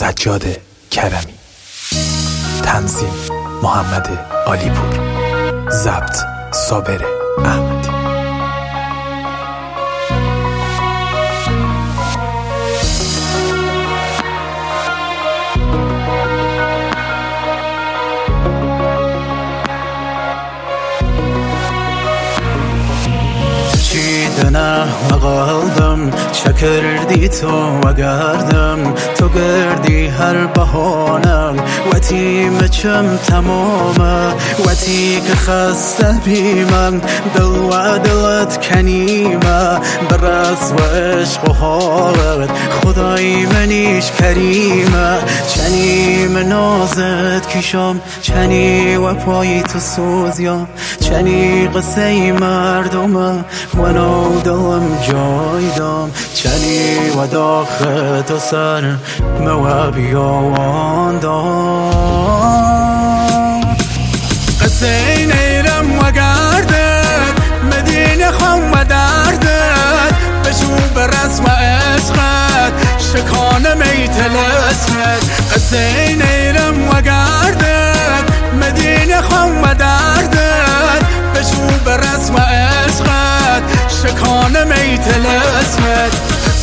سجاد کرمی. تنظیم محمد علیپور. ضبط صابر احمدی. نه وقالدم چه کردی تو و گردم تو گردی هر بهانم وقتی مچم تمامه وقتی که خسته بیمم دل و دلت کنیمه برس و عشق و حالت خدای منیش کریمه چنی من نازت کشم چنی و پای تو سوزیم چنی قصه مردمه و نو دلم جایدم چنی و داخل تو سر موابی آواندم قصه نیرم و گردد مدینه خم و دردد بشو برس و عشقت شکانه میتل اسمت قصه نیرم و گردد مدینه خم و دردد بشو برس و عشقت شکانه میتل اسمت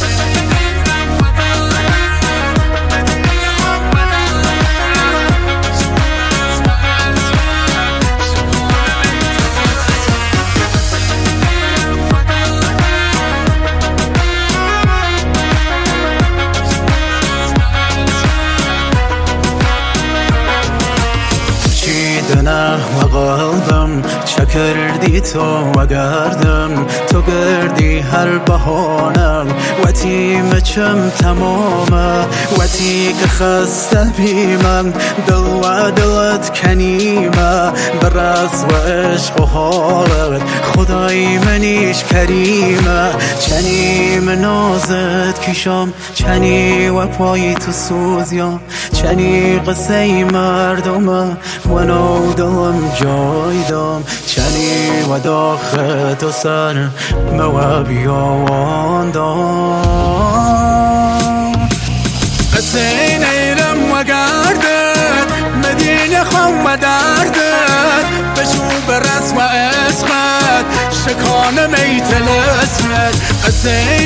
نه و قلبم چه کردی تو و گردم تو گردی هر بهانم وقتی مچم تمامه وقتی که خسته بیمم دل و دلت کنیمه برس و عشق و حالت خدای منیش کریمه چنی من نازت کشم چنی و پای تو سوزیم چنی قصه مردمه و نو دلم جایدم چنی و داخل تو سر موابی آواندم قصه نیرم و گردد مدینه خم و دردد بشو برس و عشقت شکانه میتل اسمت قصه